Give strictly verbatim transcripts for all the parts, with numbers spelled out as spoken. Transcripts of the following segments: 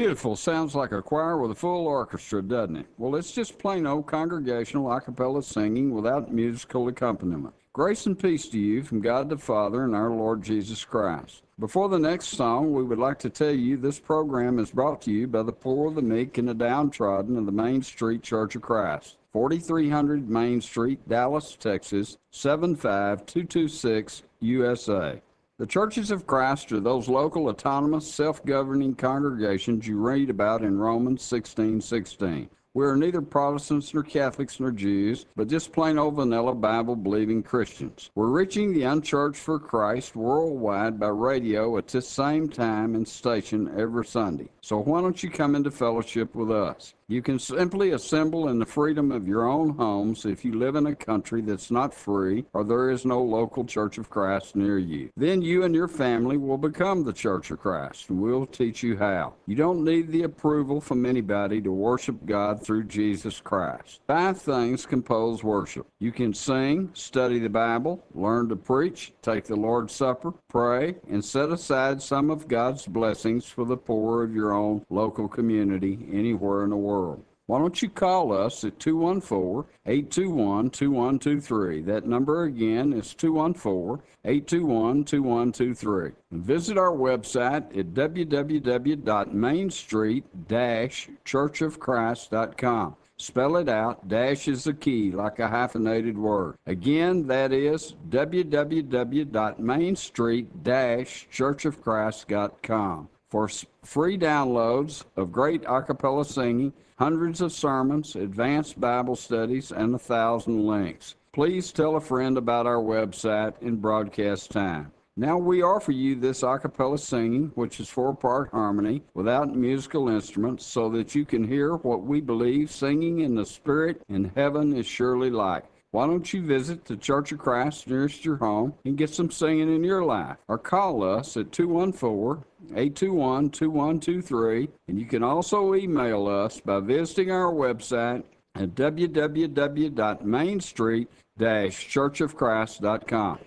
Beautiful. Sounds like a choir with a full orchestra, doesn't it? Well, it's just plain old congregational a cappella singing without musical accompaniment. Grace and peace to you from God the Father and our Lord Jesus Christ. Before the next song, we would like to tell you this program is brought to you by the poor, the meek, and the downtrodden of the Main Street Church of Christ, forty-three hundred Main Street, Dallas, Texas, seven five two two six, U S A. The Churches of Christ are those local, autonomous, self-governing congregations you read about in Romans sixteen sixteen. We are neither Protestants nor Catholics nor Jews, but just plain old vanilla Bible-believing Christians. We're reaching the unchurched for Christ worldwide by radio at this same time and station every Sunday. So why don't you come into fellowship with us? You can simply assemble in the freedom of your own homes if you live in a country that's not free or there is no local Church of Christ near you. Then you and your family will become the Church of Christ, and we'll teach you how. You don't need the approval from anybody to worship God through Jesus Christ. Five things compose worship. You can sing, study the Bible, learn to preach, take the Lord's Supper, pray, and set aside some of God's blessings for the poor of your own local community anywhere in the world. Why don't you call us at two one four, eight two one, two one two three. That number again is two one four, eight two one, two one two three. And visit our website at w w w dot main street dash church of christ dot com. Spell it out. Dash is the key, like a hyphenated word. Again, that is w w w dot main street dash church of christ dot com. For free downloads of great a cappella singing, hundreds of sermons, advanced Bible studies, and a thousand links. Please tell a friend about our website in broadcast time. Now we offer you this a cappella singing, which is four-part harmony without musical instruments, so that you can hear what we believe singing in the Spirit in heaven is surely like. Why don't you visit the Church of Christ nearest your home and get some singing in your life? Or call us at two one four, eight two one, two one two three. And you can also email us by visiting our website at w w w dot main street dash church of christ dot com.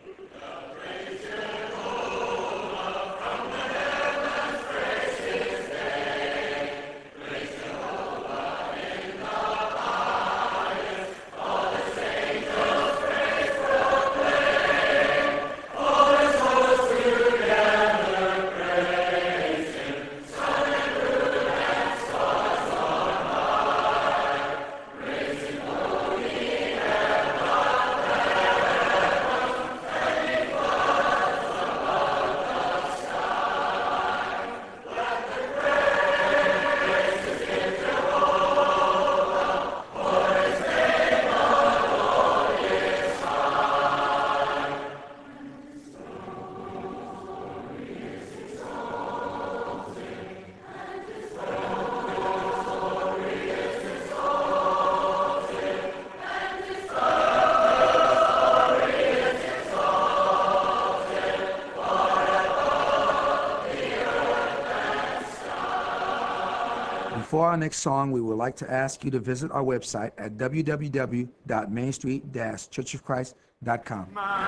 For our next song, we would like to ask you to visit our website at w w w dot main street dash church of christ dot com.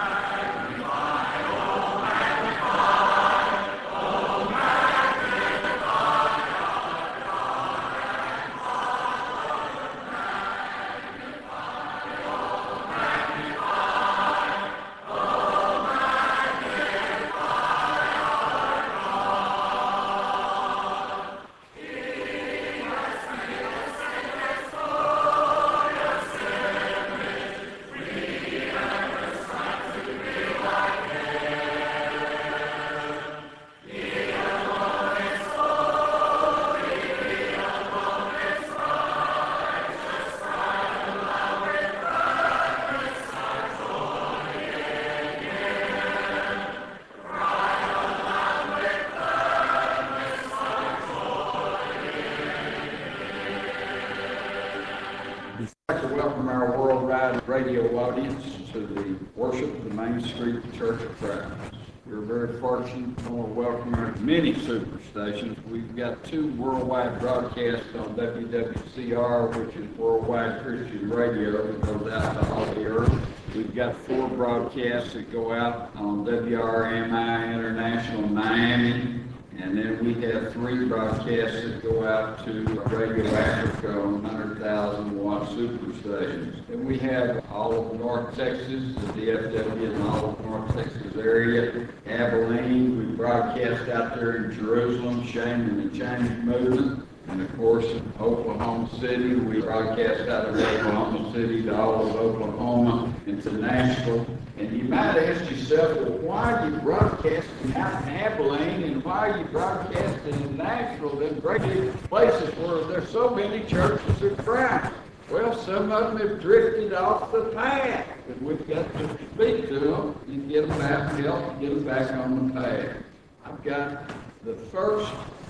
I'd like to welcome our worldwide radio audience to the worship of the Main Street Church of Christ. We're very fortunate to welcome our many superstations. We've got two worldwide broadcasts on W W C R, which is Worldwide Christian Radio, that goes out to all the earth. We've got four broadcasts that go out on W R M I International in Miami, And then we have three broadcasts that go out to Radio Africa on one hundred thousand watt superstations. And we have all of North Texas, the D F W and all of North Texas area. Abilene, we broadcast out there in Jerusalem, Shame and the Change Movement. And of course, Oklahoma City, we broadcast out of Oklahoma City to all of Oklahoma and to Nashville. And you might ask yourself, well, why are you broadcasting out in Abilene and why are you broadcasting in Nashville, them great big places where there's so many churches of Christ? Well, some of them have drifted off the path, and we've got to speak to them and get them back, help get them back on the path. I've got the first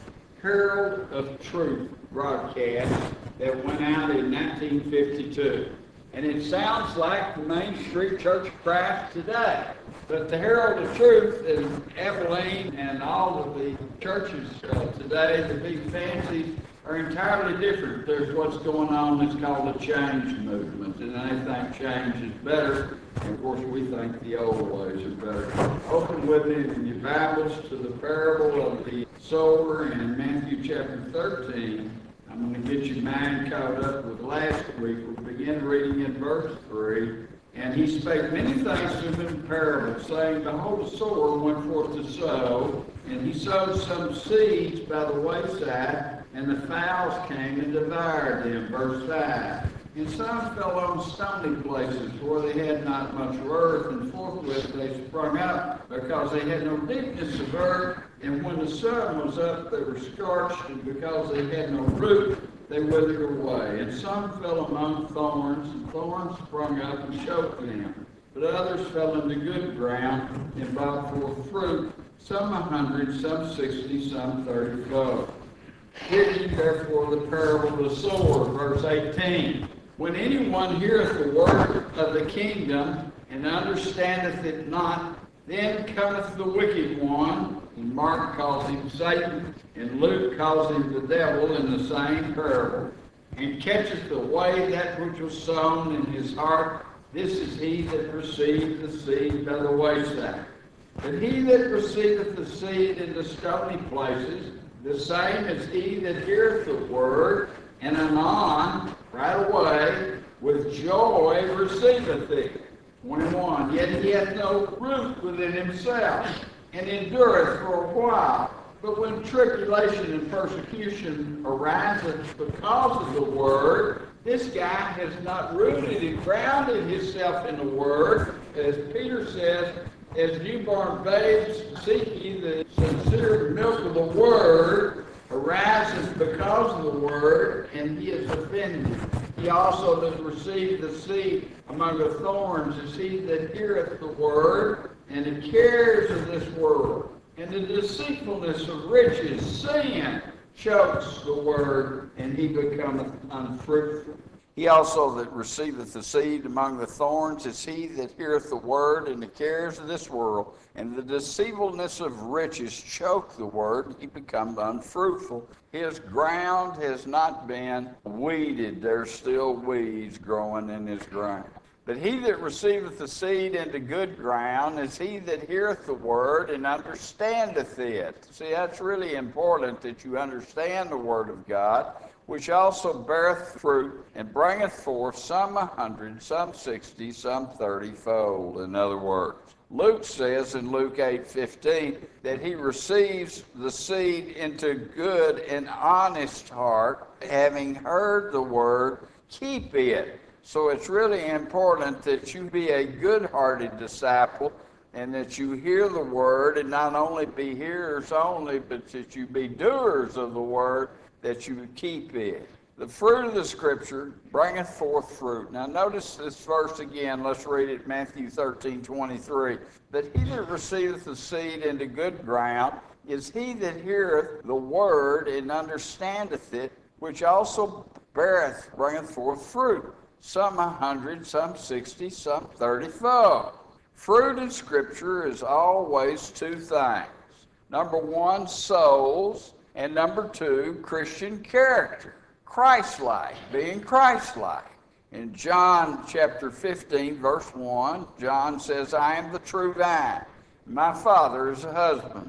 Herald of Truth broadcast that went out in nineteen fifty-two. And it sounds like the Main Street Church of Christ today. But the Herald of Truth in Abilene and all of the churches uh, today, the big fancies, are entirely different. There's what's going on that's called the change movement, and they think change is better. And of course, we think the old ways are better. Open with me in your Bibles to the parable of the sower in Matthew chapter thirteen. I'm going to get your mind caught up with last week. We'll begin reading in verse three. And he spake many things to them in parables, saying, Behold, a sower went forth to sow, and he sowed some seeds by the wayside, and the fowls came and devoured them. Verse five. And some fell on stony places where they had not much earth, and forthwith they sprung up, because they had no deepness of earth. And when the sun was up, they were scorched, and because they had no root, they withered away. And some fell among thorns, and thorns sprung up and choked them. But others fell into good ground, and brought forth fruit, some a hundred, some sixty, some thirty-fold. Hear ye therefore the parable of the sower, verse eighteen. When anyone heareth the word of the kingdom, and understandeth it not, then cometh the wicked one, and Mark calls him Satan, and Luke calls him the devil in the same parable, and catcheth away that which was sown in his heart. This is he that received the seed by the wayside. But he that receiveth the seed in the stony places, the same is he that heareth the word, and anon, right away, with joy receiveth it. twenty-one. Yet he hath no root within himself, and endureth for a while. But when tribulation and persecution ariseth because of the word, this guy has not rooted and grounded himself in the word. As Peter says, as newborn babes, seek ye the sincere milk of the word, arises because of the word, and he is offended. He also that received the seed among the thorns is he that heareth the word, and the cares of this world, and the deceitfulness of riches, sin, chokes the word, and he becometh unfruitful. He also that receiveth the seed among the thorns is he that heareth the word, and the cares of this world, and the deceitfulness of riches choke the word, and he becometh unfruitful. His ground has not been weeded. There's still weeds growing in his ground. But he that receiveth the seed into good ground is he that heareth the word and understandeth it. See, that's really important that you understand the word of God, which also beareth fruit and bringeth forth some a hundred, some sixty, some thirty-fold. In other words, Luke says in Luke eight fifteen that he receives the seed into good and honest heart, having heard the word, keep it. So it's really important that you be a good-hearted disciple and that you hear the word, and not only be hearers only, but that you be doers of the word, that you would keep it. The fruit of the scripture bringeth forth fruit. Now notice this verse again. Let's read it, Matthew thirteen twenty-three. But he that receiveth the seed into good ground is he that heareth the word and understandeth it, which also beareth, bringeth forth fruit. Some a hundred, some sixty, some thirty-fold. Fruit in scripture is always two things. Number one, souls. And number two, Christian character, Christ-like, being Christ-like. In John chapter fifteen, verse one, John says, I am the true vine. My Father is a husband.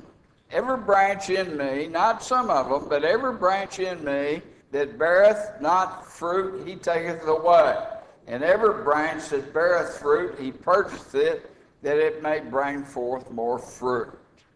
Every branch in me, not some of them, but every branch in me that beareth not fruit, he taketh away. And every branch that beareth fruit, he purgeth it, that it may bring forth more fruit.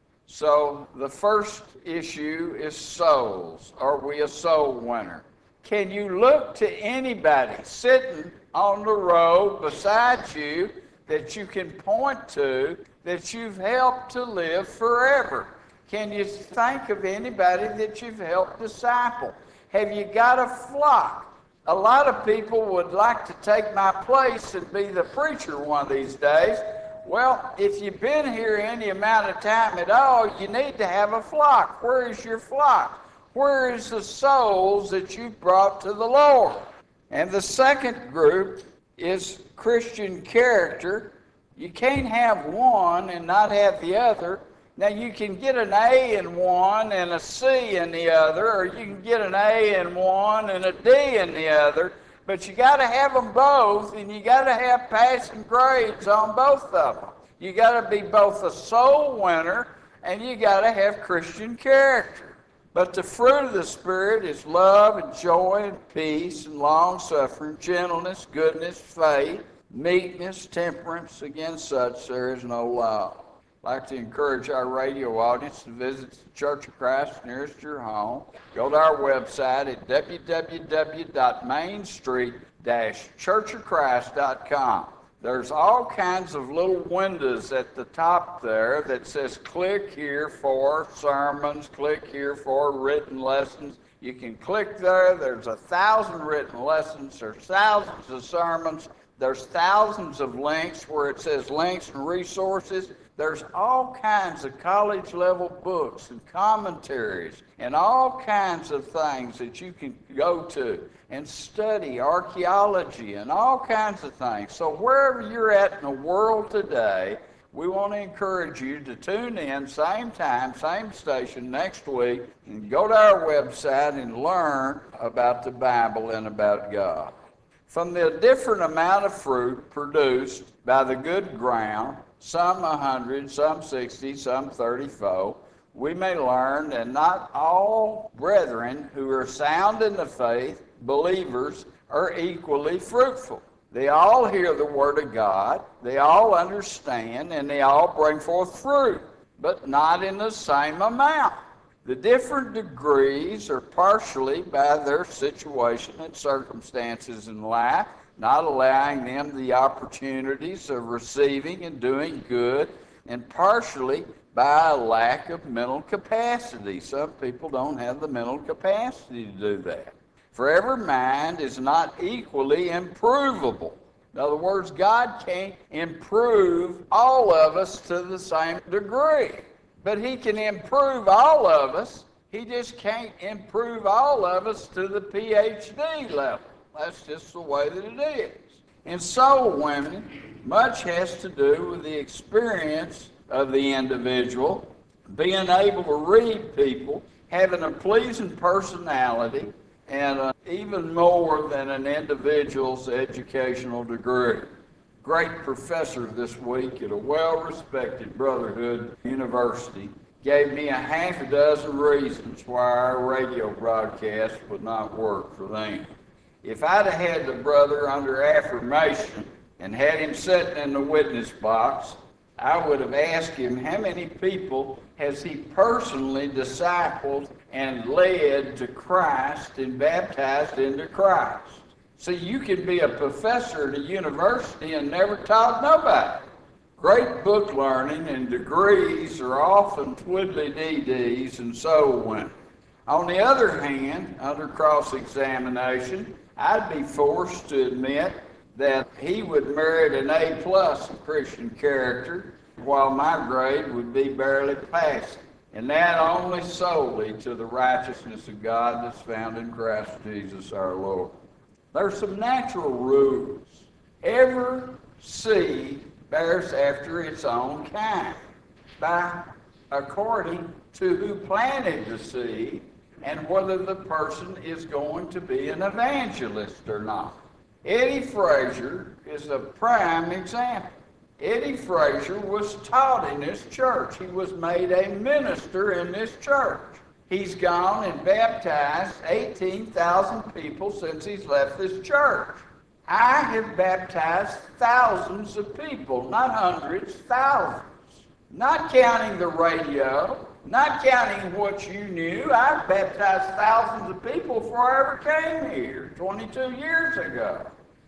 So the first issue is souls. Are we a soul winner? Can you look to anybody sitting on the road beside you that you can point to that you've helped to live forever? Can you think of anybody that you've helped disciple? Have you got a flock? A lot of people would like to take my place and be the preacher one of these days. Well, if you've been here any amount of time at all, you need to have a flock. Where is your flock? Where is the souls that you've brought to the Lord? And the second group is Christian character. You can't have one and not have the other. Now, you can get an A in one and a C in the other, or you can get an A in one and a D in the other, but you got to have them both, and you got to have passing grades on both of them. You got to be both a soul winner, and you got to have Christian character. But the fruit of the Spirit is love and joy and peace and long-suffering, gentleness, goodness, faith, meekness, temperance. Against such there is no law. I'd like to encourage our radio audience to visit the Church of Christ nearest your home. Go to our website at w w w dot main street dash church of christ dot com. There's all kinds of little windows at the top there that says click here for sermons, click here for written lessons. You can click there. There's a thousand written lessons. There's thousands of sermons. There's thousands of links where it says links and resources. There's all kinds of college-level books and commentaries and all kinds of things that you can go to and study, archaeology and all kinds of things. So wherever you're at in the world today, we want to encourage you to tune in, same time, same station next week, and go to our website and learn about the Bible and about God. From the different amount of fruit produced by the good ground, some a hundred, some sixty, some thirty-four, we may learn that not all brethren who are sound in the faith, believers, are equally fruitful. They all hear the word of God, they all understand, and they all bring forth fruit, but not in the same amount. The different degrees are partially by their situation and circumstances in life, not allowing them the opportunities of receiving and doing good, and partially by a lack of mental capacity. Some people don't have the mental capacity to do that. For every mind is not equally improvable. In other words, God can't improve all of us to the same degree. But he can improve all of us. He just can't improve all of us to the P H D level. That's just the way that it is. In soul winning, much has to do with the experience of the individual, being able to read people, having a pleasing personality, and uh, even more than an individual's educational degree. Great professor this week at a well-respected Brotherhood University gave me a half a dozen reasons why our radio broadcast would not work for them. If I'd have had the brother under affirmation and had him sitting in the witness box, I would have asked him how many people has he personally discipled and led to Christ and baptized into Christ. See, you can be a professor at a university and never taught nobody. Great book learning and degrees are often twiddly-dee-dees and soul winning. On the other hand, under cross-examination, I'd be forced to admit that he would merit an A plus in Christian character, while my grade would be barely passing, and that only solely to the righteousness of God that's found in Christ Jesus our Lord. There's some natural rules. Every seed bears after its own kind, by according to who planted the seed and whether the person is going to be an evangelist or not. Eddie Frazier is a prime example. Eddie Frazier was taught in this church. He was made a minister in this church. He's gone and baptized eighteen thousand people since he's left this church. I have baptized thousands of people, not hundreds, thousands. Not counting the radio, not counting what you knew. I've baptized thousands of people before I ever came here, twenty-two years ago.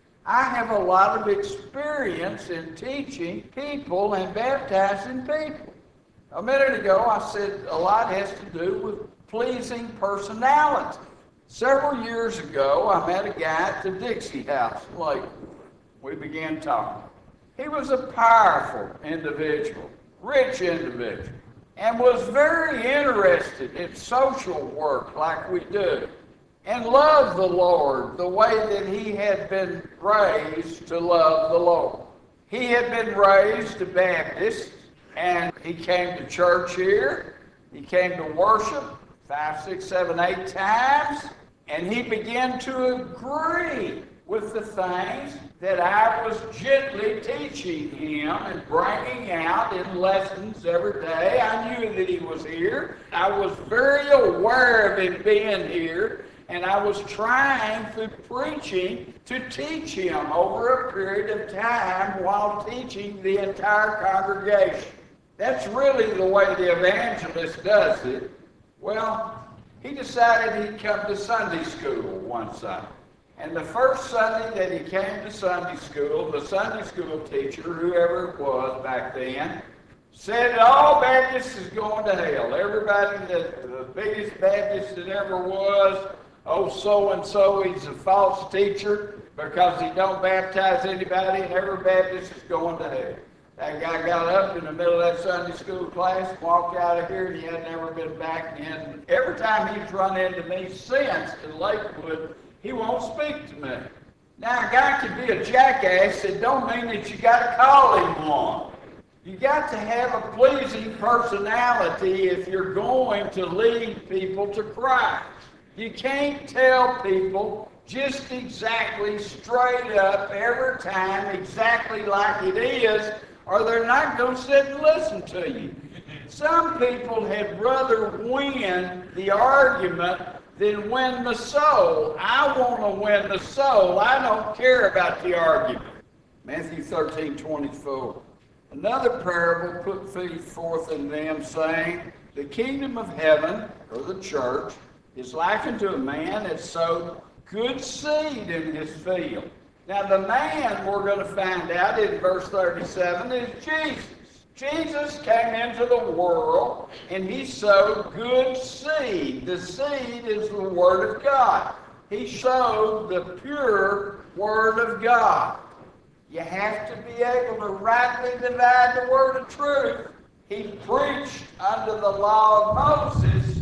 I have a lot of experience in teaching people and baptizing people. A minute ago, I said a lot has to do with pleasing personality. Several years ago, I met a guy at the Dixie House in Lakewood. We began talking. He was a powerful individual, rich individual, and was very interested in social work like we do, and loved the Lord the way that he had been raised to love the Lord. He had been raised a Baptist, and he came to church here. He came to worship five, six, seven, eight times, and he began to agree with the things that I was gently teaching him and bringing out in lessons every day. I knew that he was here. I was very aware of him being here, and I was trying through preaching to teach him over a period of time while teaching the entire congregation. That's really the way the evangelist does it. Well, he decided he'd come to Sunday school one Sunday. And the first Sunday that he came to Sunday school, the Sunday school teacher, whoever it was back then, said all Baptists is going to hell. Everybody, that the biggest Baptist that ever was, oh, so-and-so, he's a false teacher because he don't baptize anybody, and every Baptist is going to hell. That guy got up in the middle of that Sunday school class, walked out of here, and he had never been back. And every time he's run into me since in Lakewood, he won't speak to me. Now, a guy can be a jackass. It don't mean that you got to call him one. You got to have a pleasing personality if you're going to lead people to Christ. You can't tell people just exactly straight up every time exactly like it is, or they're not going to sit and listen to you. Some people had rather win the argument than win the soul. I want to win the soul. I don't care about the argument. Matthew thirteen twenty-four. Another parable put forth in them, saying, the kingdom of heaven, or the church, is likened to a man that sowed good seed in his field. Now the man, we're going to find out in verse thirty-seven, is Jesus. Jesus came into the world and he sowed good seed. The seed is the Word of God. He sowed the pure Word of God. You have to be able to rightly divide the word of truth. He preached under the law of Moses.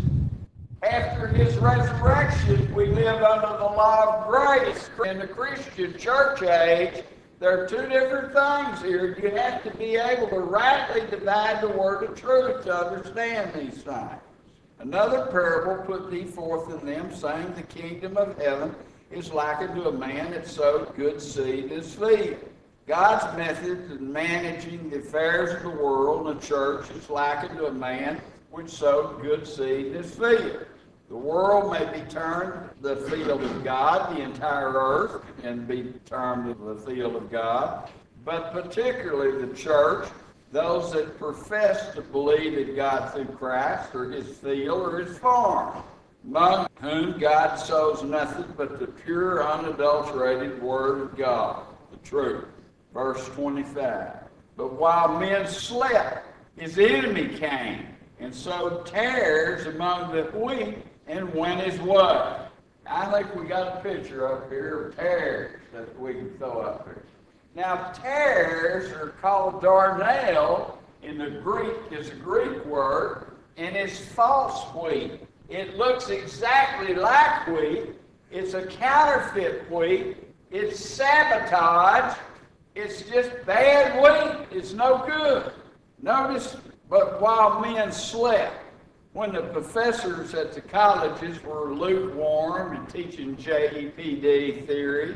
After his resurrection, we live under the law of grace. In the Christian church age, there are two different things here. You have to be able to rightly divide the word of truth to understand these things. Another parable put thee forth in them, saying, the kingdom of heaven is likened to a man that sowed good seed in his field. God's method in managing the affairs of the world and the church is likened to a man which sowed good seed in his field. The world may be termed the field of God, the entire earth can be termed the field of God, but particularly the church, those that profess to believe in God through Christ, or his field, or his farm, among whom God sows nothing but the pure, unadulterated word of God, the truth. Verse twenty-five. But while men slept, his enemy came and sowed tares among the wheat and went his way. I think we got a picture up here of tares that we can throw up here. Now, tares are called darnel in the Greek, is a Greek word, and it's false wheat. It looks exactly like wheat. It's a counterfeit wheat. It's sabotage. It's just bad wheat. It's no good. Notice, but while men slept, when the professors at the colleges were lukewarm and teaching J E P D theories,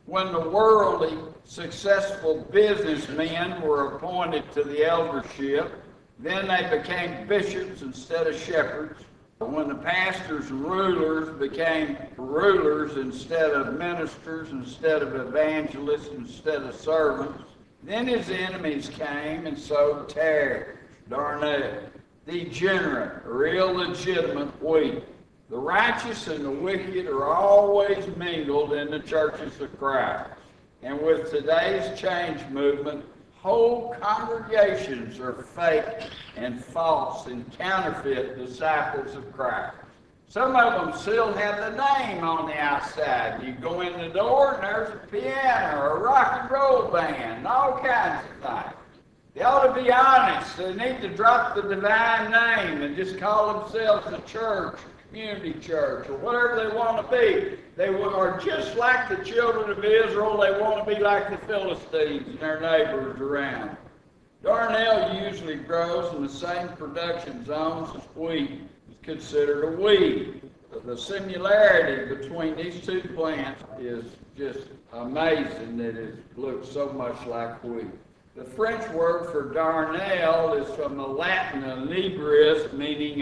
When the worldly, successful businessmen were appointed to the eldership, then they became bishops instead of shepherds. When the pastors and rulers became rulers instead of ministers, instead of evangelists, instead of servants, then his enemies came and sowed tares, darnel, degenerate, or illegitimate wheat. The righteous and the wicked are always mingled in the churches of Christ. And with today's change movement, whole congregations are fake and false and counterfeit disciples of Christ. Some of them still have the name on the outside. You go in the door and there's a piano or a rock and roll band and all kinds of things. They ought to be honest. They need to drop the divine name and just call themselves a church, community church, or whatever they want to be. They are just like the children of Israel. They want to be like the Philistines and their neighbors around. Darnel usually grows in the same production zones as wheat. It's considered a weed. The similarity between these two plants is just amazing that it looks so much like wheat. The French word for darnel is from the Latin inebris, meaning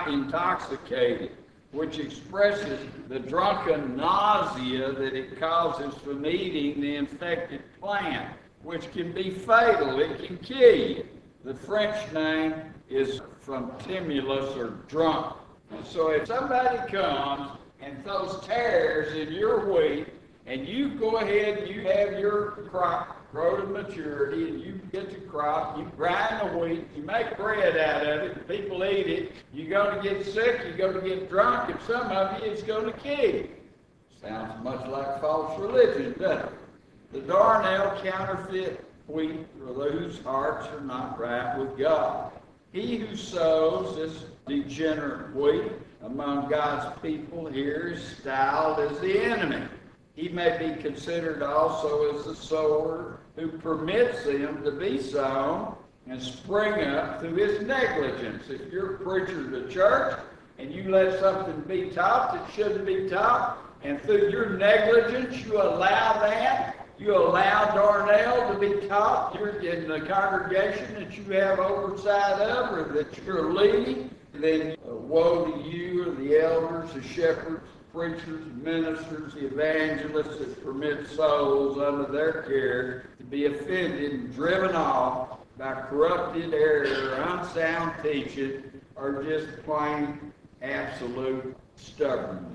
intoxicated, which expresses the drunken nausea that it causes from eating the infected plant, which can be fatal. It can kill you. The French name is from timulus, or drunk. And so if somebody comes and throws tares in your wheat, and you go ahead and you have your crop grow to maturity, and you get the crop, you grind the wheat, you make bread out of it, and people eat it, you're going to get sick, you're going to get drunk, and some of you, it's going to kill you. Sounds much like false religion, doesn't it? The darnel counterfeit wheat for whose hearts are not right with God. He who sows this degenerate wheat among God's people here is styled as the enemy. He may be considered also as the sower who permits them to be sown and spring up through his negligence. If you're a preacher of the church and you let something be taught that shouldn't be taught, and through your negligence you allow that, you allow darnel to be taught in the congregation that you have oversight of or that you're leading, then uh, woe to you or the elders, the shepherds, preachers, ministers, the evangelists that permit souls under their care to be offended and driven off by corrupted error, unsound teaching, or just plain absolute stubbornness.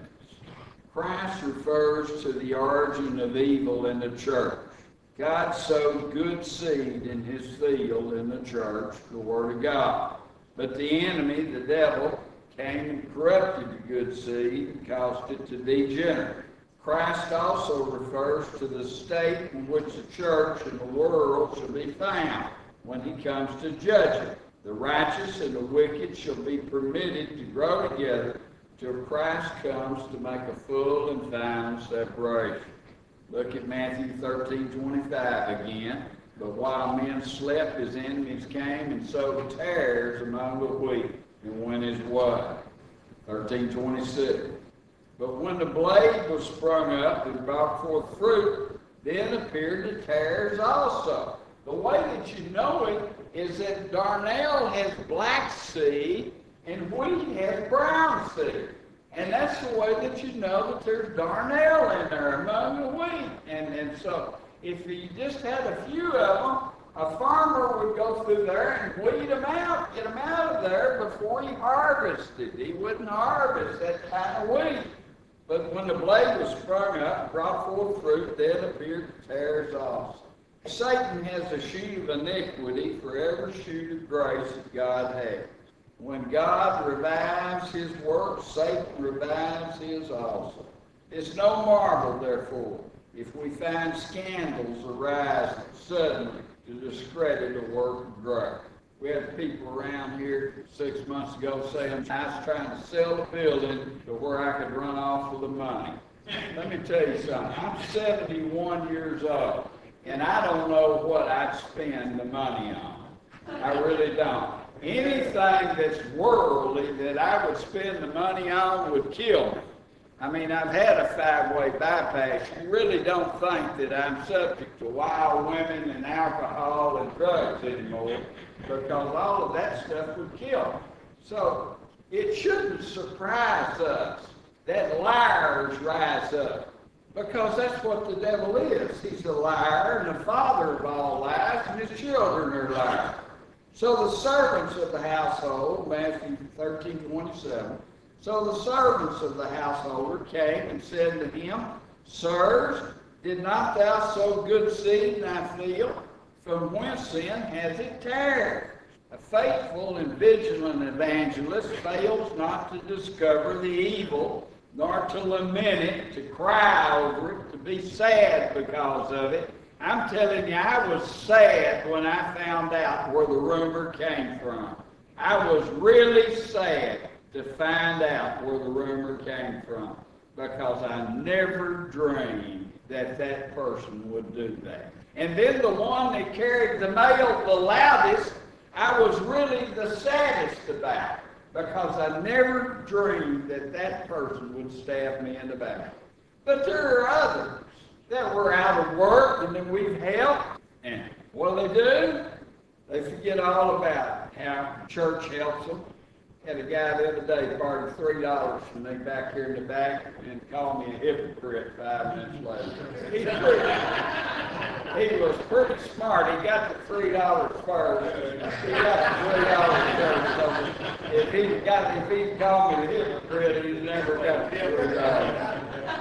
Christ refers to the origin of evil in the church. God sowed good seed in his field in the church, the Word of God. But the enemy, the devil, came and corrupted the good seed and caused it to degenerate. Christ also refers to the state in which the church and the world shall be found when he comes to judge it. The righteous and the wicked shall be permitted to grow together till Christ comes to make a full and final separation. Look at Matthew thirteen twenty-five again. But while men slept, his enemies came and sowed tares among the wheat and went his way. thirteen twenty-six. But when the blade was sprung up and brought forth fruit, then appeared the tares also. The way that you know it is that darnel has black seed and wheat has brown seed. And that's the way that you know that there's darnel in there among the wheat. And, and so if you just had a few of them, a farmer would go through there and weed them out, get them out of there before he harvested. He wouldn't harvest that kind of wheat. But when the blade was sprung up and brought forth fruit, then appeared the tares also. Satan has a shoot of iniquity for every shoot of grace that God has. When God revives his work, Satan revives his also. It's no marvel, therefore, if we find scandals arise suddenly to discredit the work of grace. We had people around here six months ago saying, I was trying to sell the building to where I could run off with the money. Let me tell you something. I'm seventy-one years old, and I don't know what I'd spend the money on. I really don't. Anything that's worldly that I would spend the money on would kill me. I mean, I've had a five-way bypass. You really don't think that I'm subject to wild women and alcohol and drugs anymore, because all of that stuff would kill me. So it shouldn't surprise us that liars rise up, because that's what the devil is. He's a liar and the father of all lies, and his children are liars. So the servants of the household, Matthew thirteen twenty-seven, so the servants of the householder came and said to him, Sirs, did not thou sow good seed in thy field? From whence then has it tarried? A faithful and vigilant evangelist fails not to discover the evil, nor to lament it, to cry over it, to be sad because of it. I'm telling you, I was sad when I found out where the rumor came from. I was really sad to find out where the rumor came from, because I never dreamed that that person would do that. And then the one that carried the mail the loudest, I was really the saddest about, because I never dreamed that that person would stab me in the back. But there are others that were out of work and that we've helped, and what do they do? They forget all about how church helps them. Had a guy the other day borrowed three dollars from me back here in the back and called me a hypocrite five minutes later. He, pretty, he was pretty smart. He got the three dollars first. He got the three dollars first. So if he got, if he called me a hypocrite, he's never got the three dollars.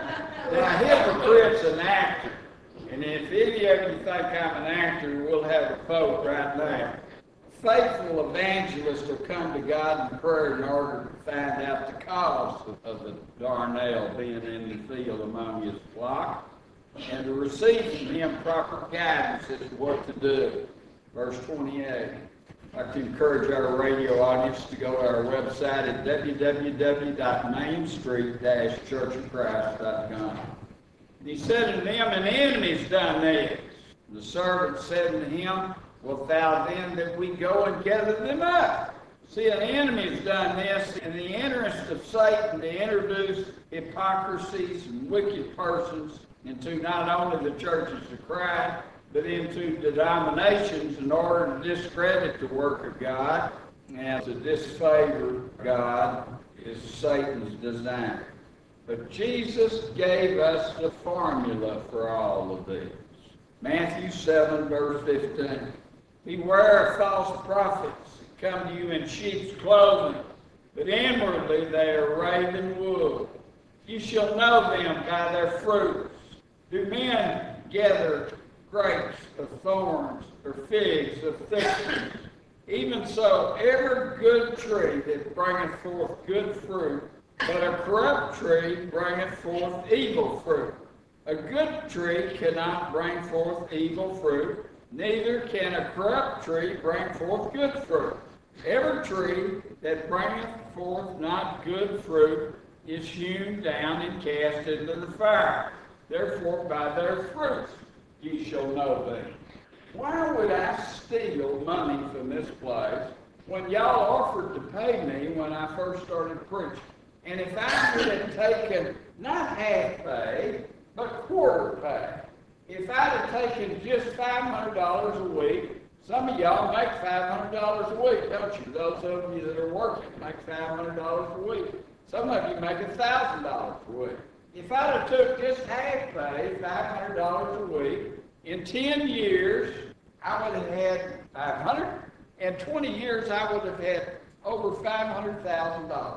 Now, a hypocrite's an actor, and if any of you think I'm an actor, we'll have a vote right now. Faithful evangelists will come to God in prayer in order to find out the cause of the darnell being in the field among his flock, and to receive from him proper guidance as to what to do. Verse twenty-eight. I'd like to encourage our radio audience to go to our website at w w w dot main street dash church of christ dot com. And he said unto them, An enemy's done this. And the servant said unto him, Wilt thou then that we go and gather them up? See, an enemy's done this in the interest of Satan to introduce hypocrisies and wicked persons into not only the churches of Christ, but into denominations in order to discredit the work of God and to disfavor God is Satan's design. But Jesus gave us the formula for all of these. Matthew seven, verse fifteen. Beware of false prophets that come to you in sheep's clothing, but inwardly they are raven wool. You shall know them by their fruits. Do men gather grapes of thorns or figs of thistles? Even so, every good tree that bringeth forth good fruit, but a corrupt tree bringeth forth evil fruit. A good tree cannot bring forth evil fruit, neither can a corrupt tree bring forth good fruit. Every tree that bringeth forth not good fruit is hewn down and cast into the fire. Therefore, by their fruits ye shall know them. Why would I steal money from this place when y'all offered to pay me when I first started preaching? And if I would have taken not half pay, but quarter pay, if I'd have taken just five hundred dollars a week, some of y'all make five hundred dollars a week, don't you? Those of you that are working make five hundred dollars a week. Some of you make one thousand dollars a week. If I'd have took just half pay, five hundred dollars a week, in ten years, I would have had five hundred dollars. In twenty years, I would have had over five hundred thousand dollars.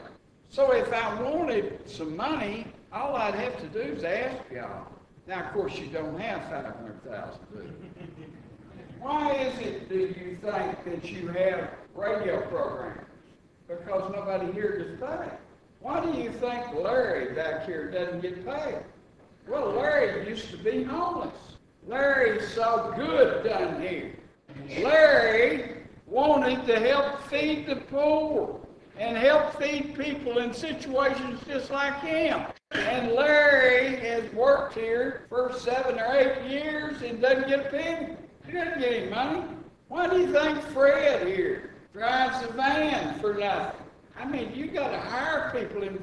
So if I wanted some money, all I'd have to do is ask y'all. Now, of course, you don't have five hundred thousand dollars, do you? Why is it, do you think, that you have radio programs? Because nobody here gets paid. Why do you think Larry back here doesn't get paid? Well, Larry used to be homeless. Larry saw good done here. Larry wanted to help feed the poor and help feed people in situations just like him. And Larry has worked here for seven or eight years and doesn't get a penny. He doesn't get any money. Why do you think Fred here drives a van for nothing? I mean, you got to hire people in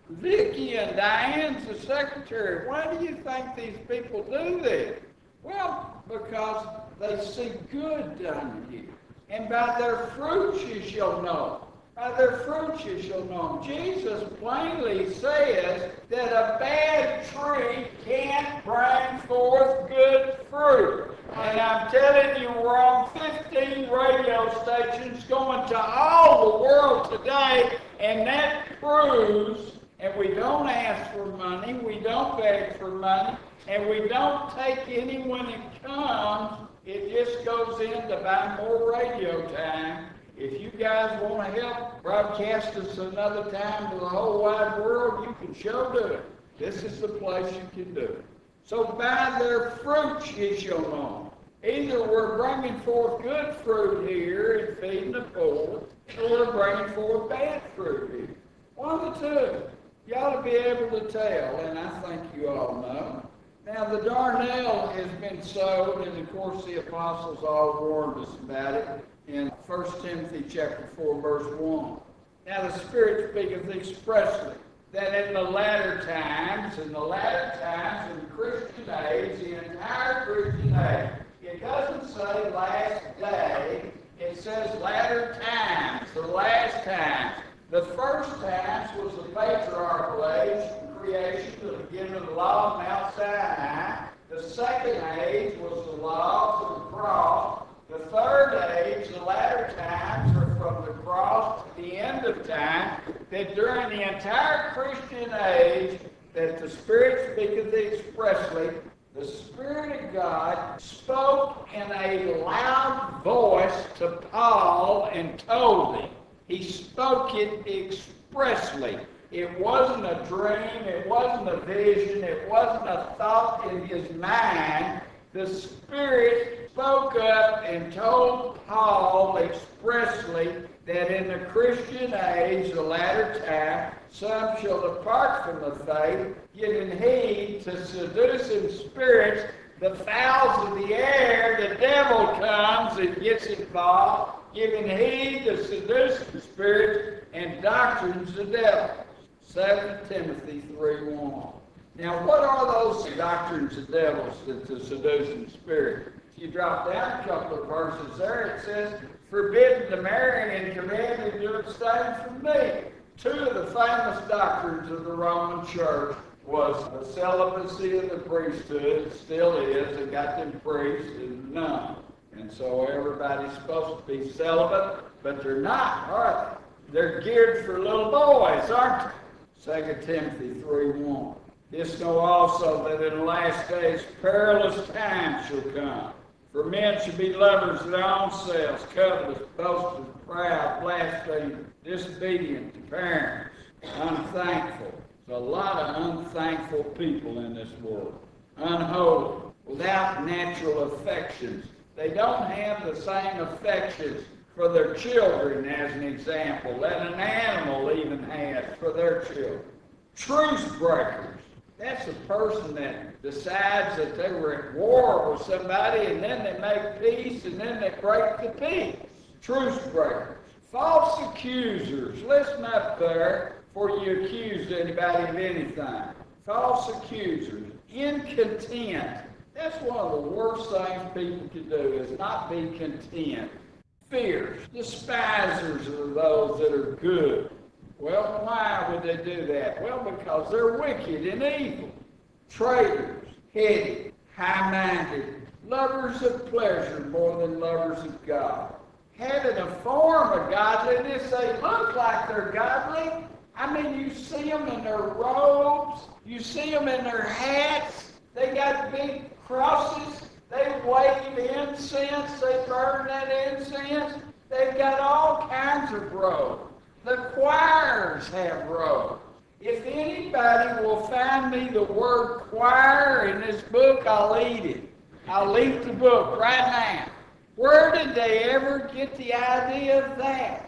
Vicky and Diane's the secretary. Why do you think these people do this? Well, because they see good done here. And by their fruits you shall know. By their fruits you shall know. Jesus plainly says that a bad tree can't bring forth good fruit. And I'm telling you, we're on fifteen radio stations going to all the world today, and that proves, and we don't ask for money, we don't beg for money, and we don't take any when it comes. It just goes in to buy more radio time. If you guys want to help broadcast us another time to the whole wide world, you can sure do it. This is the place you can do it. So by their fruits ye shall know. Either we're bringing forth good fruit here and feeding the poor, or we're bringing forth bad fruit here. One of the two. You ought to be able to tell, and I think you all know. Now, the darnel has been sowed, and of course the apostles all warned us about it in First Timothy chapter four, verse one. Now, the Spirit speaketh expressly that in the latter times, in the latter times, in the Christian age, the entire Christian age, it doesn't say last day, it says latter times, the last times. The first times was the patriarchal age, creation, the beginning of the law of Mount Sinai. The second age was the law of the cross. The third age, the latter times, are from the cross to the end of time, that during the entire Christian age, that the Spirit speaketh expressly, the Spirit of God spoke in a loud voice to Paul and told him. He spoke it expressly. It wasn't a dream, it wasn't a vision, it wasn't a thought in his mind. The Spirit spoke up and told Paul expressly that in the Christian age, the latter time, some shall depart from the faith, giving heed to seducing spirits, the fowls of the air. The devil comes and gets involved, giving heed to seducing spirits and doctrines of devils. Second Timothy three one. Now, what are those doctrines of devils, the seducing spirit? If you drop down a couple of verses there, it says, forbidden to marry and commanded to abstain from meat. Two of the famous doctrines of the Roman Church was the celibacy of the priesthood. It still is. They got them priests and none. And so everybody's supposed to be celibate, but they're not, are they? They're geared for little boys, aren't they? Second Timothy three one. This know also that in the last days perilous times shall come. For men shall be lovers of their own selves, covetous, boasters, proud, blasphemers, disobedient to parents, unthankful. There's a lot of unthankful people in this world. Unholy, without natural affections. They don't have the same affections for their children, as an example, that an animal even has for their children. Truce breakers. That's a person that decides that they were at war with somebody, and then they make peace, and then they break the peace. Truce breakers. False accusers. Listen up there before you accuse anybody of anything. False accusers. Incontent. That's one of the worst things people can do, is not be content. Fierce. Despisers are those that are good. Well, why would they do that? Well, because they're wicked and evil. Traitors, heady, high-minded, lovers of pleasure more than lovers of God. Having a form of godliness, they look like they're godly. I mean, you see them in their robes. You see them in their hats. They got big crosses. They wave incense. They burn that incense. They've got all kinds of robes. The choirs have robes. If anybody will find me the word choir in this book, I'll eat it. I'll eat the book right now. Where did they ever get the idea of that?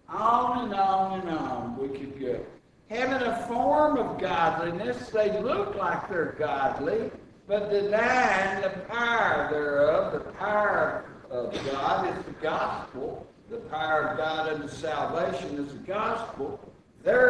On and on and on we could go. Having a form of godliness, they look like they're godly, but denying the power thereof. The power of God is the gospel. The power of God unto salvation is the gospel. They're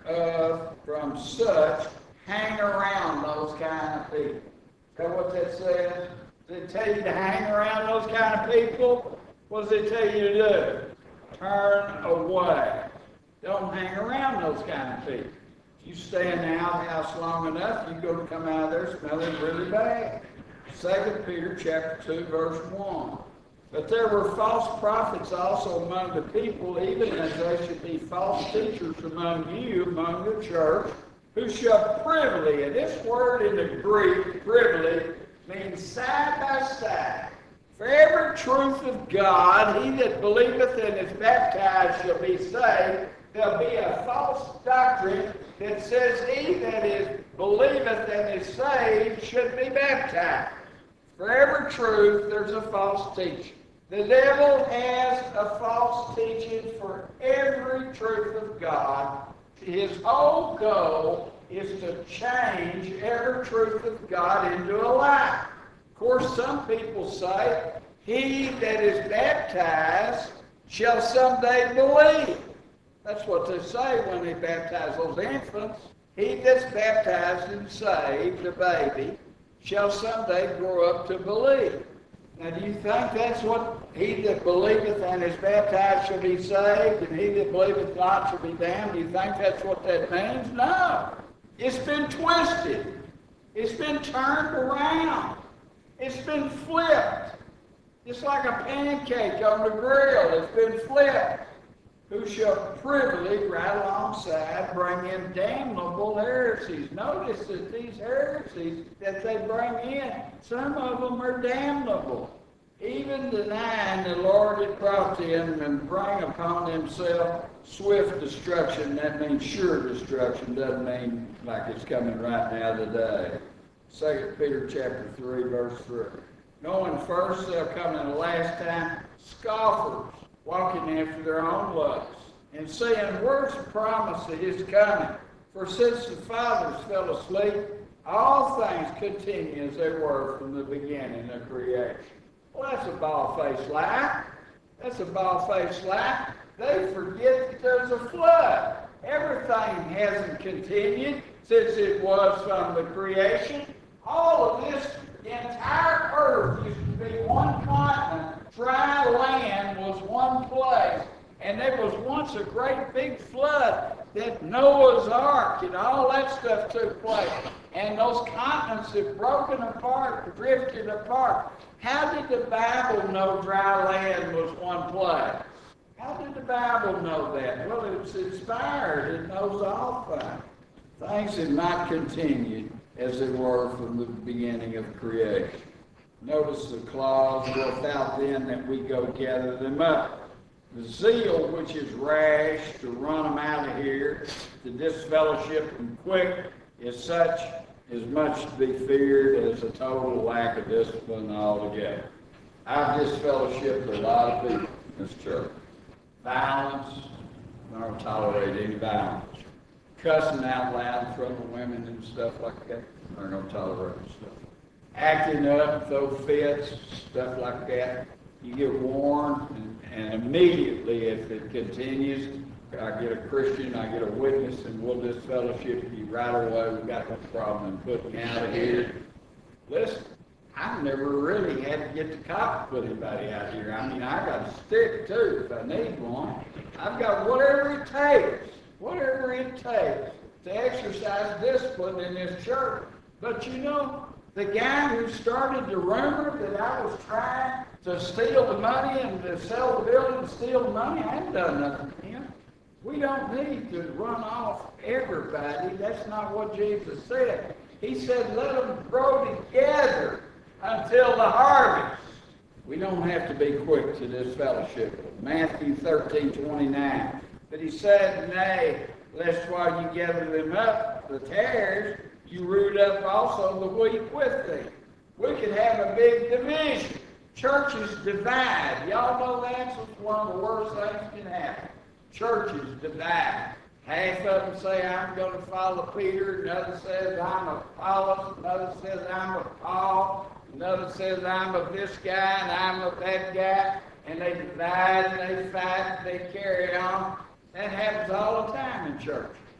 of, from such, hang around those kind of people. Is that what that says? Does it tell you to hang around those kind of people? What does it tell you to do? Turn away. Don't hang around those kind of people. If you stay in the outhouse long enough, you're going to come out of there smelling really bad. Second Peter chapter two, verse one. But there were false prophets also among the people, even as there should be false teachers among you, among the church, who shall privily, and this word in the Greek, privily, means side by side. For every truth of God, he that believeth and is baptized shall be saved. There'll be a false doctrine that says he that is believeth and is saved should be baptized. For every truth, there's a false teaching. The devil has a false teaching for every truth of God. His whole goal is to change every truth of God into a lie. Of course, some people say, he that is baptized shall someday believe. That's what they say when they baptize those infants. He that's baptized and saved, a baby, shall someday grow up to believe. Now, do you think that's what he that believeth and is baptized shall be saved, and he that believeth not shall be damned? Do you think that's what that means? No. It's been twisted. It's been turned around. It's been flipped. It's like a pancake on the grill. It's been flipped. Who shall privily, right alongside, bring in damnable heresies. Notice that these heresies that they bring in, some of them are damnable. Even denying the Lord that brought them and bring upon themselves swift destruction. That means sure destruction. Doesn't mean like it's coming right now today. Second Peter chapter three, verse three. Knowing first they'll come in the last time, scoffers, walking after their own lusts, and saying, where's the promise of his coming? For since the fathers fell asleep, all things continue as they were from the beginning of creation. Well, that's a bald-faced lie. That's a bald-faced lie. They forget that there's a flood. Everything hasn't continued since it was from the creation. All of this, the entire earth used to be one continent. Dry land was one place, and there was once a great big flood that Noah's Ark and all that stuff took place, and those continents have broken apart, drifted apart. How did the Bible know dry land was one place? How did the Bible know that? Well, it's inspired. It knows all things. Things that might continue as they were from the beginning of creation. Notice the clause, without then that we go gather them up. The zeal which is rash to run them out of here, to disfellowship them quick, is such as much to be feared as a total lack of discipline altogether. I've disfellowshipped a lot of people in this church. Violence, I don't tolerate any violence. Cussing out loud in front of women and stuff like that, I don't tolerate stuff. Acting up, throw fits, stuff like that. You get warned, and, and immediately, if it continues, I get a Christian, I get a witness, and we'll disfellowship you right away. We've got no problem in putting you out of here. Listen, I've never really had to get the cop to put anybody out here. I mean, I got a stick too if I need one. I've got whatever it takes, whatever it takes to exercise discipline in this church. But you know, the guy who started the rumor that I was trying to steal the money and to sell the building and steal the money, I haven't done nothing to him. We don't need to run off everybody. That's not what Jesus said. He said, let them grow together until the harvest. We don't have to be quick to this fellowship. Matthew thirteen twenty-nine. But he said, nay, lest while you gather them up, the tares, you root up also the wheat with thee. We could have a big division. Churches divide. Y'all know that's one of the worst things that can happen. Churches divide. Half of them say, I'm going to follow Peter. Another says, I'm of Apollos. Another says, I'm of Paul. Another says, I'm of this guy and I'm of that guy. And they divide and they fight and they carry on. That happens all the time in churches.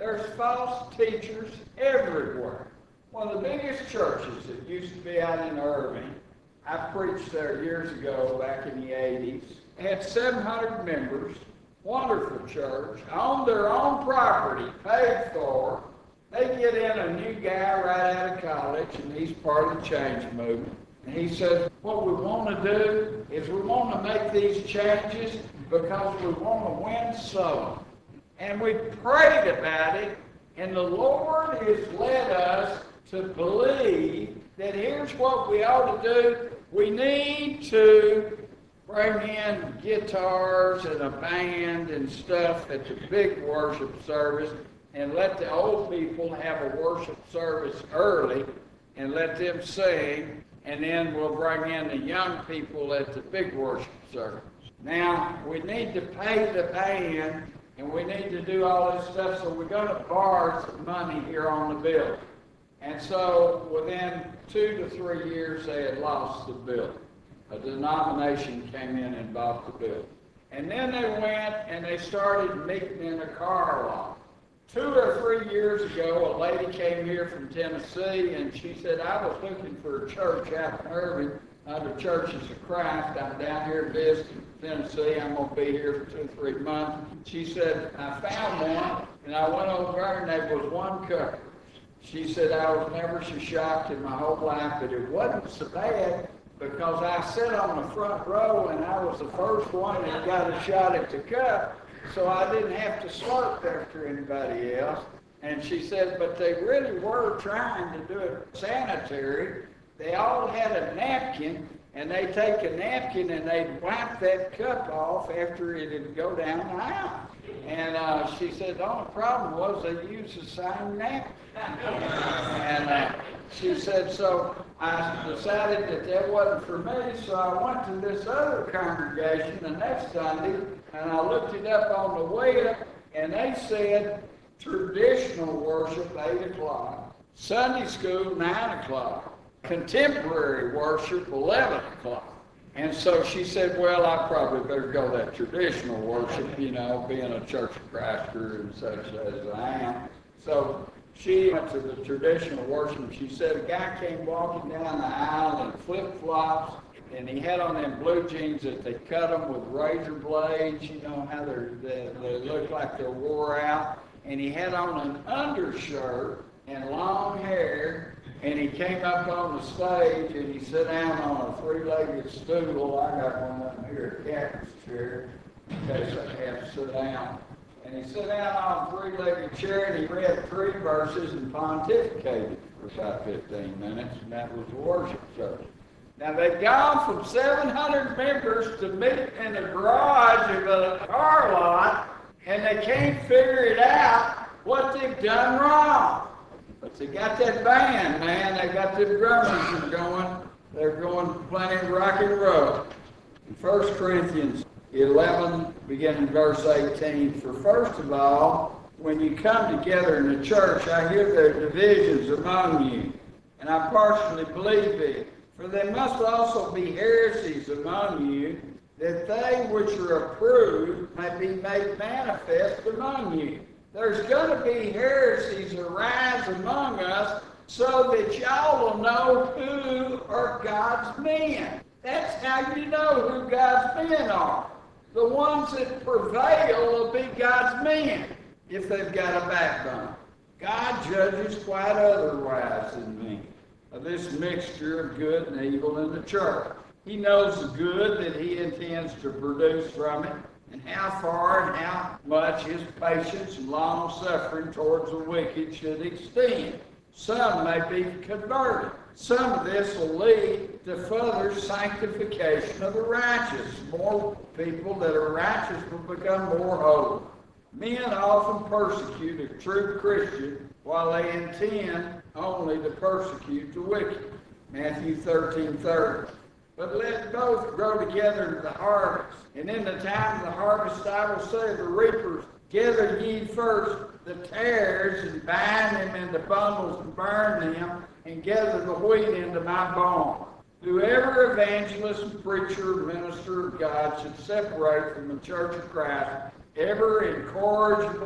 There's false teachers everywhere. One of the biggest churches that used to be out in Irving, I preached there years ago, back in the eighties, had seven hundred members, wonderful church, owned their own property, paid for. They get in a new guy right out of college, and he's part of the change movement. And he says, what we want to do is we want to make these changes because we want to win souls. And we prayed about it, and the Lord has led us to believe that here's what we ought to do. We need to bring in guitars and a band and stuff at the big worship service and let the old people have a worship service early and let them sing, and then we'll bring in the young people at the big worship service. Now, we need to pay the band, and we need to do all this stuff, so we're going to borrow some money here on the building. And so within two to three years, they had lost the building. A denomination came in and bought the building. And then they went and they started meeting in a car lot. Two or three years ago, a lady came here from Tennessee, and she said, I was looking for a church out in Irving under Churches of Christ. I'm down here visiting Tennessee. I'm going to be here for two or three months. She said, I found one, and I went over there, and there was one couple. She said, I was never so shocked in my whole life, but it wasn't so bad because I sat on the front row, and I was the first one that got a shot at the cup. So I didn't have to slurp after anybody else. And she said, but they really were trying to do it sanitary. They all had a napkin, and they'd take a napkin and they'd wipe that cup off after it'd go down the aisle. And uh, she said the only problem was they used the same napkin. And uh, she said, so I decided that that wasn't for me, so I went to this other congregation the next Sunday, and I looked it up on the web, and they said traditional worship, eight o'clock, Sunday school, nine o'clock, contemporary worship, eleven o'clock. And so she said, well, I probably better go that traditional worship, you know, being a Church of Christ and such as I am. So she went to the traditional worship, and she said a guy came walking down the aisle in flip-flops, and he had on them blue jeans that they cut them with razor blades, you know, how they're, they, they look like they're wore out. And he had on an undershirt and long hair, and he came up on the stage, and he sat down on a three-legged stool. I got one up here, a cactus chair, in case I have to sit down. And he sat down on a three-legged chair, and he read three verses and pontificated for about fifteen minutes, and that was the worship service. Now, they've gone from seven hundred members to meet in the garage of a car lot, and they can't figure it out what they've done wrong. But they got that band, man. They got the drummers going. They're going playing rock and roll. In First Corinthians eleven, beginning verse eighteen, for first of all, when you come together in the church, I hear there are divisions among you, and I partially believe it. For there must also be heresies among you, that they which are approved may be made manifest among you. There's going to be heresies arise among us so that y'all will know who are God's men. That's how you know who God's men are. The ones that prevail will be God's men if they've got a backbone. God judges quite otherwise than me. Of this mixture of good and evil in the church. He knows the good that he intends to produce from it, and how far and how much his patience and long-suffering towards the wicked should extend. Some may be converted. Some of this will lead to further sanctification of the righteous. More people that are righteous will become more holy. Men often persecute a true Christian while they intend only to persecute the wicked. Matthew thirteen thirty. But let both grow together to the harvest. And in the time of the harvest I will say to the reapers, gather ye first the tares and bind them into bundles and burn them, and gather the wheat into my barn. Whoever evangelist, preacher, minister of God should separate from the church of Christ, ever incorrigible,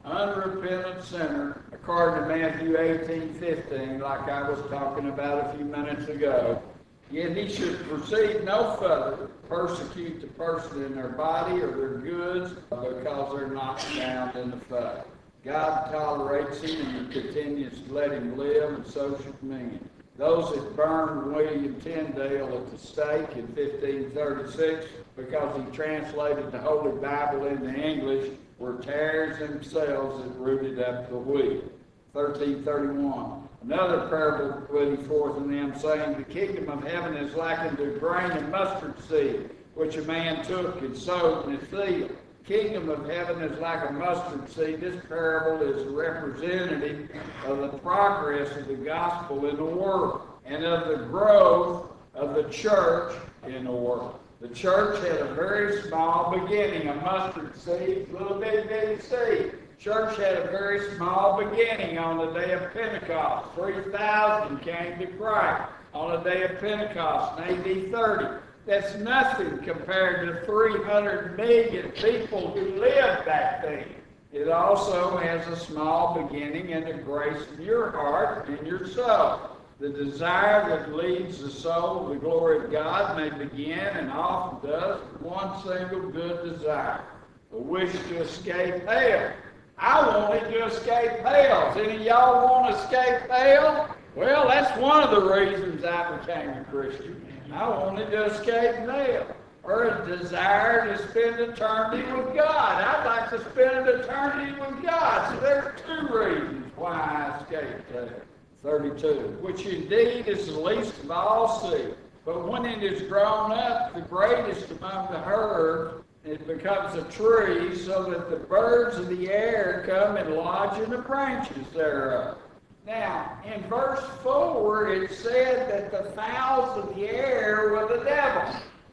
unrepentant sinner, according to Matthew eighteen fifteen, like I was talking about a few minutes ago. Yet he should proceed no further, persecute the person in their body or their goods, because they're not found in the faith. God tolerates him and continues to let him live, and so should men. Those that burned William Tyndale at the stake in fifteen thirty-six because he translated the Holy Bible into English were tares themselves that rooted up the wheat. thirteen thirty-one. Another parable put forth in them, saying, the kingdom of heaven is likened to a grain of mustard seed, which a man took and sowed in his field. Kingdom of heaven is like a mustard seed. This parable is representative of the progress of the gospel in the world and of the growth of the church in the world. The church had a very small beginning, a mustard seed, a little bitty bitty seed. Church had a very small beginning on the day of Pentecost. three thousand came to Christ on the day of Pentecost in A D thirty. That's nothing compared to three hundred million people who lived back then. It also has a small beginning in the grace in your heart and your soul. The desire that leads the soul to the glory of God may begin, and often does, with one single good desire, a wish to escape hell. I wanted to escape hell. Does any of y'all want to escape hell? Well, that's one of the reasons I became a Christian. I wanted to escape hell, or a desire to spend eternity with God. I'd like to spend eternity with God. So there are two reasons why I escaped hell. thirty-two, which indeed is the least of all seed. But when it is grown up, the greatest among the herd, it becomes a tree, so that the birds of the air come and lodge in the branches thereof. Now, in verse four, it said that the fowls of the air were the devil.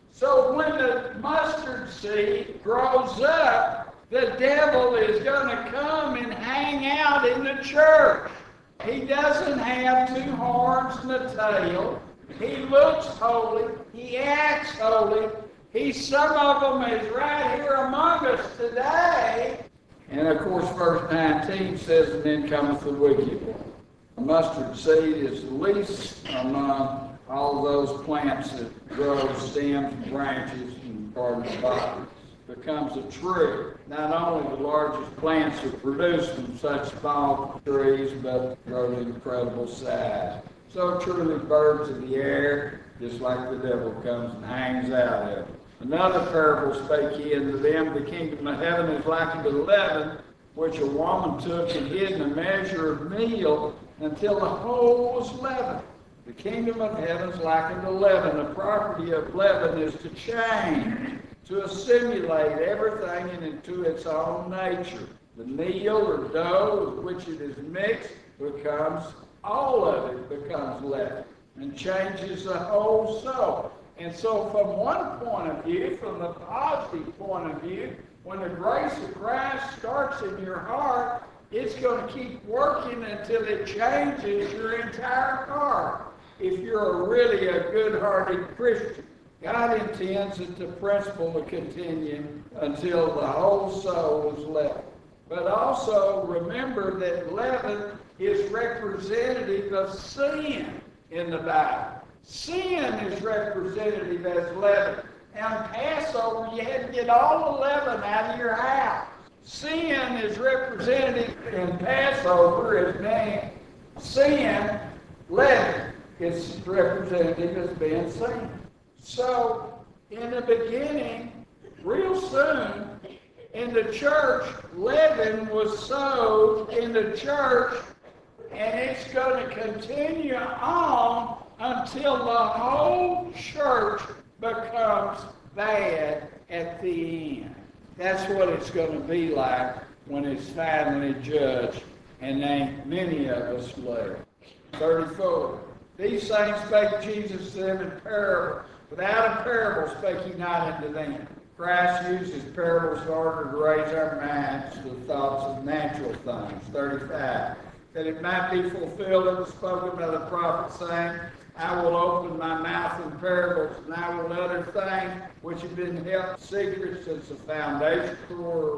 So when the mustard seed grows up, the devil is going to come and hang out in the church. He doesn't have two horns and a tail. He looks holy. He acts holy. He, some of them is right here among us today. And of course, verse nineteen says, and then cometh the wicked one. The mustard seed is the least among all those plants that grow stems and branches and part of the body. Becomes a tree. Not only the largest plants are produced from such small trees, but grow to incredible size. So truly birds of the air, just like the devil comes and hangs out of it. Another parable spake he unto them, the kingdom of heaven is like unto leaven, which a woman took and hid in a measure of meal until the whole was leavened. The kingdom of heaven is like unto leaven. The property of leaven is to change, to assimilate everything into its own nature. The meal or dough with which it is mixed becomes, all of it becomes leaven and changes the whole soul. And so from one point of view, from the positive point of view, when the grace of Christ starts in your heart, it's going to keep working until it changes your entire heart. If you're a really a good-hearted Christian, God intends that the principle to continue until the whole soul is leavened. But also remember that leaven is representative of sin in the Bible. Sin is representative as leaven. And on Passover, you had to get all the leaven out of your house. Sin is representative in Passover as being sin. Leaven is representative as being sin. So, in the beginning, real soon, in the church, leaven was sowed in the church, and it's going to continue on until the whole church becomes bad at the end. That's what it's going to be like when it's finally judged, and ain't many of us left. thirty-four. These things spake Jesus to them in parables. Without a parable spake he not unto them. Christ uses parables in order to raise our minds to the thoughts of natural things. thirty-five. That it might be fulfilled that was spoken by the prophet, saying, I will open my mouth in parables, and I will utter things which have been held secret since the foundation of the world.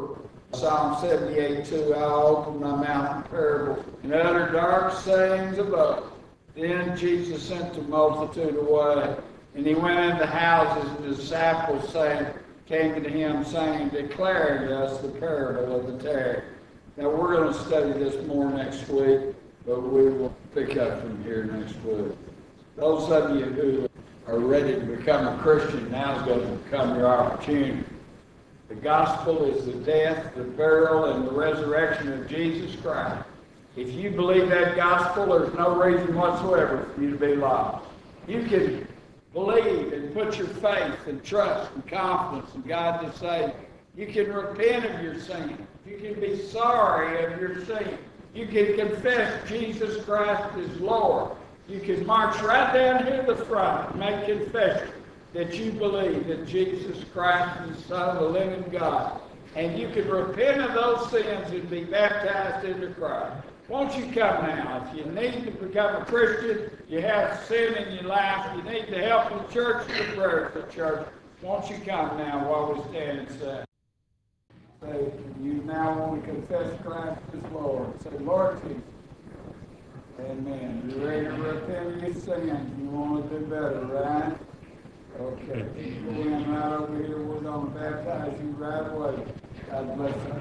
Psalm seventy-eight two, I'll open my mouth in parable and utter dark sayings above. Then Jesus sent the multitude away, and he went into houses, and the disciples saying, came to him, saying, declaring to us the parable of the tare. Now we're going to study this more next week, but we will pick up from here next week. Those of you who are ready to become a Christian, now is going to become your opportunity. The gospel is the death, the burial, and the resurrection of Jesus Christ. If you believe that gospel, there's no reason whatsoever for you to be lost. You can believe and put your faith and trust and confidence in God to save you. You can repent of your sin. You can be sorry of your sin. You can confess Jesus Christ is Lord. You can march right down here to the front and make confession that you believe that Jesus Christ is the Son of the living God. And you can repent of those sins and be baptized into Christ. Won't you come now? If you need to become a Christian, you have sin in your life, you need the help of the church and the prayers of the church, won't you come now while we stand and say, say, you now want to confess Christ as Lord. Say, Lord Jesus. Amen. You're ready to repent of your sins. You want to do better, right? Okay. Again, right over here, we're going to baptize you right away. God bless you.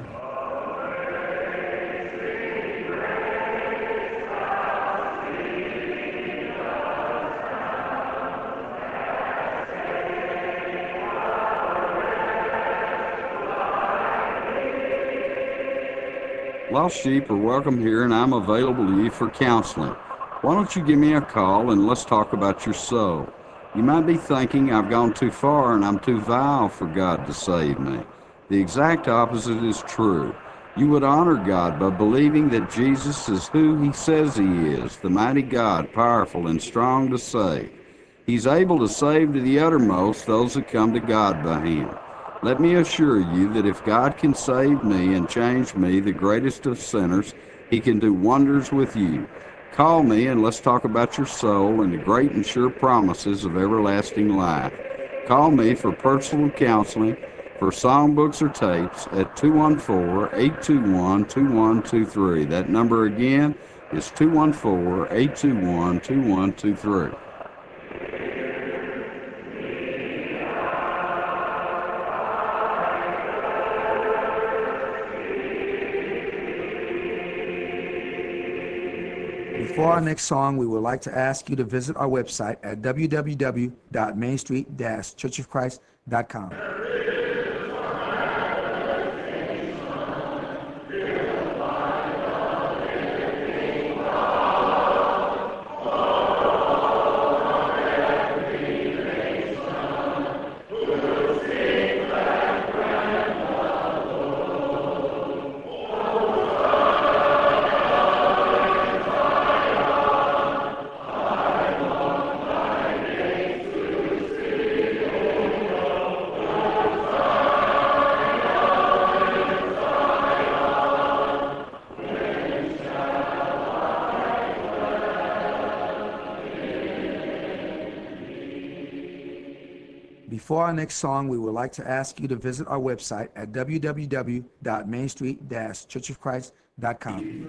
Lost sheep are welcome here, and I'm available to you for counseling. Why don't you give me a call and let's talk about your soul? You might be thinking I've gone too far and I'm too vile for God to save me. The exact opposite is true. You would honor God by believing that Jesus is who he says he is, the mighty God, powerful and strong to save. He's able to save to the uttermost those that come to God by him. Let me assure you that if God can save me and change me, the greatest of sinners, he can do wonders with you. Call me and let's talk about your soul and the great and sure promises of everlasting life. Call me for personal counseling, for songbooks or tapes at two one four, eight two one, two one two three. That number again is two one four, eight two one, two one two three. Before our next song, we would like to ask you to visit our website at w w w dot main street dash church of christ dot com. Before our next song, we would like to ask you to visit our website at w w w dot main street dash church of christ dot com.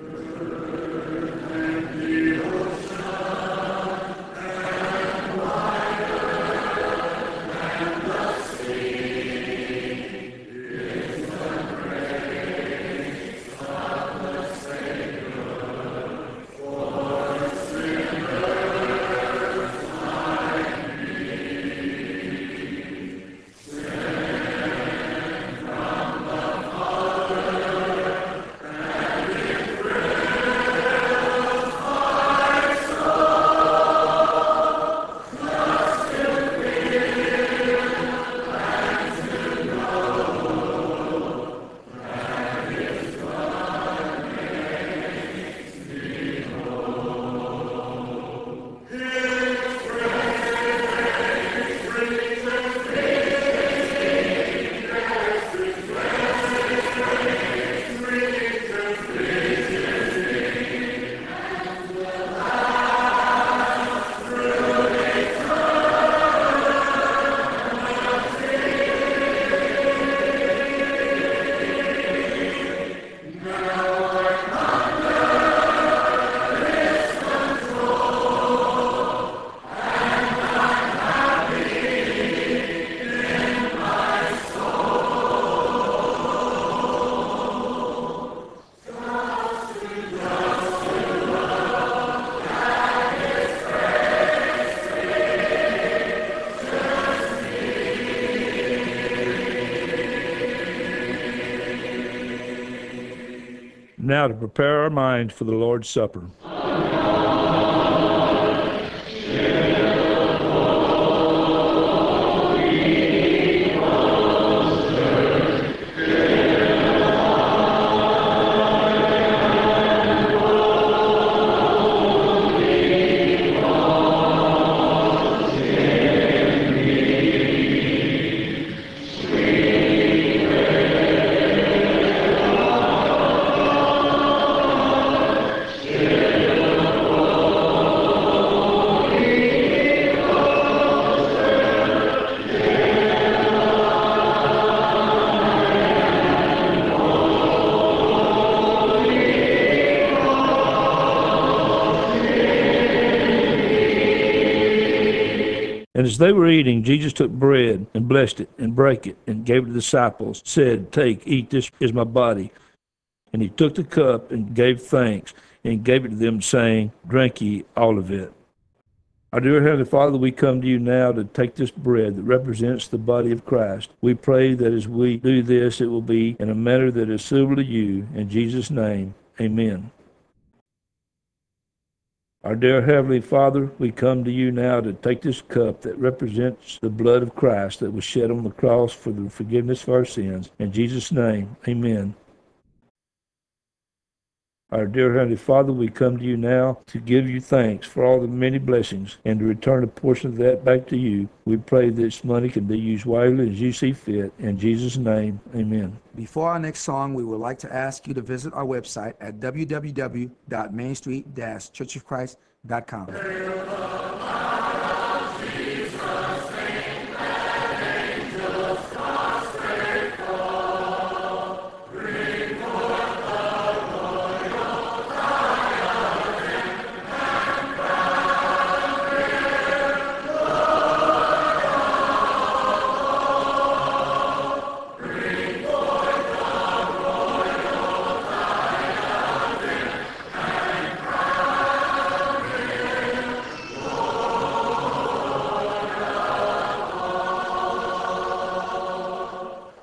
Now to prepare our minds for the Lord's Supper. And as they were eating, Jesus took bread and blessed it and brake it and gave it to the disciples, said, Take, eat, this is my body. And he took the cup and gave thanks and gave it to them, saying, Drink ye all of it. Our dear Heavenly Father, we come to you now to take this bread that represents the body of Christ. We pray that as we do this, it will be in a manner that is suitable to you. In Jesus' name, amen. Our dear Heavenly Father, we come to you now to take this cup that represents the blood of Christ that was shed on the cross for the forgiveness of our sins. In Jesus' name, amen. Our dear Heavenly Father, we come to you now to give you thanks for all the many blessings and to return a portion of that back to you. We pray this money can be used wisely as you see fit. In Jesus' name, amen. Before our next song, we would like to ask you to visit our website at w w w dot main street dash church of christ dot com.